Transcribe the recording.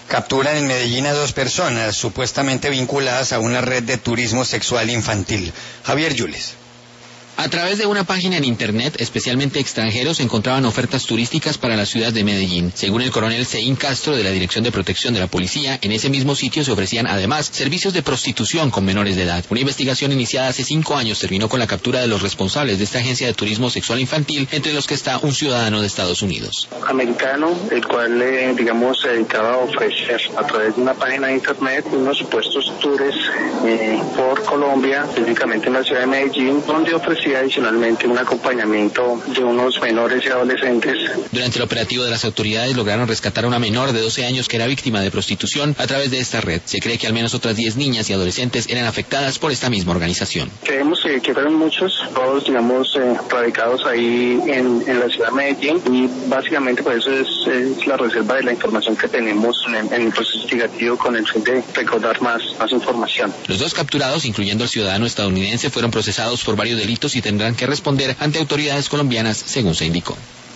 Capturan en Medellín a 2 personas supuestamente vinculadas a una red de turismo sexual infantil. Javier Yules. A través de una página en internet, especialmente extranjeros encontraban ofertas turísticas para la ciudad de Medellín. Según el coronel Seín Castro de la Dirección de Protección de la Policía, en ese mismo sitio se ofrecían además servicios de prostitución con menores de edad. Una investigación iniciada hace 5 años terminó con la captura de los responsables de esta agencia de turismo sexual infantil, entre los que está un ciudadano de Estados Unidos. Americano, el cual, se dedicaba a ofrecer a través de una página de internet unos supuestos tours por Colombia, específicamente en la ciudad de Medellín, donde ofrecía adicionalmente un acompañamiento de unos menores y adolescentes. Durante el operativo de las autoridades lograron rescatar a una menor de 12 años que era víctima de prostitución a través de esta red. Se cree que al menos otras 10 niñas y adolescentes eran afectadas por esta misma organización. Creemos que fueron muchos, todos radicados ahí en la ciudad de Medellín, y básicamente por eso es la reserva de la información que tenemos en el proceso investigativo con el fin de recaudar más información. Los 2 capturados, incluyendo al ciudadano estadounidense, fueron procesados por varios delitos y tendrán que responder ante autoridades colombianas, según se indicó.